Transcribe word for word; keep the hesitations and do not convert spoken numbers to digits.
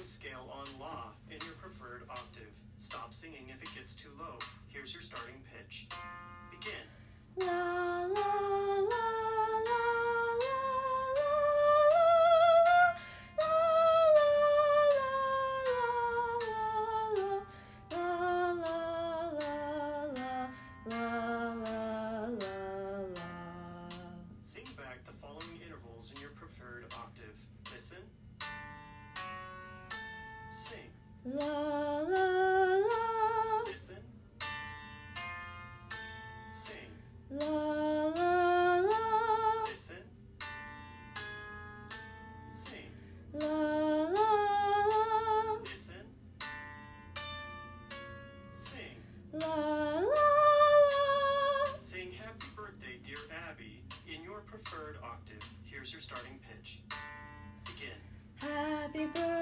scale on La in your preferred octave. Stop singing if it gets too low. Here's your starting pitch. Begin. La la la la la la la la la. Sing back the following intervals in your preferred octave. Listen. Sing. La la la. Listen. Sing. La la la. Listen. Sing. La la la. Listen. Sing. La la la. Sing Happy Birthday, Dear Abby in your preferred octave. Here's your starting pitch. Begin. Happy birthday.